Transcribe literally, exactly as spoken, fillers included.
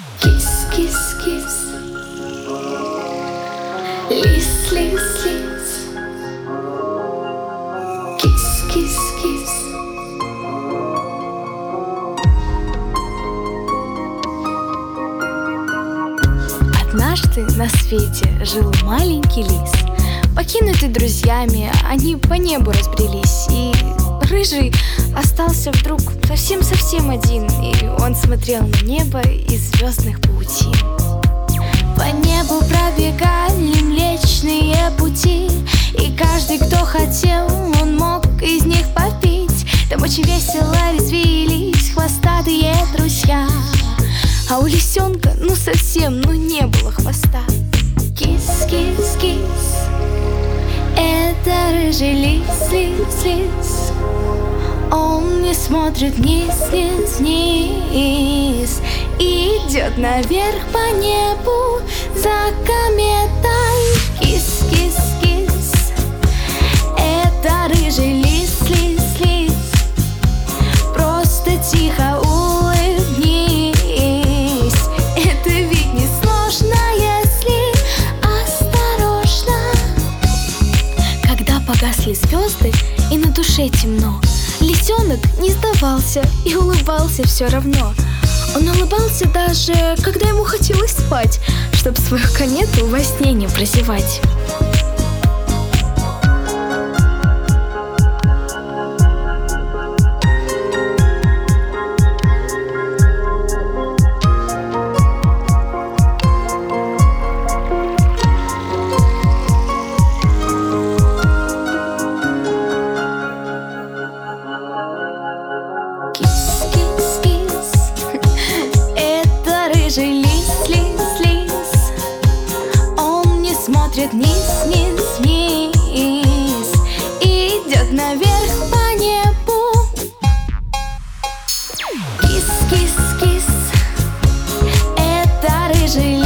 Кис-кис-кис, лис-лис-лис, кис-кис-кис. Однажды на свете жил маленький лис. Покинутый друзьями, они по небу разбрелись. И рыжий остался вдруг совсем-совсем один. И он смотрел на небо из звездных паутин. По небу пробегали Млечные Пути, и каждый, кто хотел, он мог из них попить. Там очень весело резвились хвостатые друзья, а у лисенка, ну совсем, ну не было хвоста. Кис-кис-кис, это рыжий лис, лис, лис. Он не смотрит вниз, вниз, вниз, и идет наверх по небу за кометой. Кис-кис-кис, это рыжий лис, лис, лис. Просто тихо улыбнись, это ведь не сложно, если осторожно. Когда погасли звезды и на душе темно, лисенок не сдавался и улыбался все равно. Он улыбался даже, когда ему хотелось спать, чтоб свою комету во сне не прозевать. Рыжий лис, лис, лис. Он не смотрит вниз, вниз, вниз, и идет наверх по небу. Кис-кис-кис, это рыжий лис.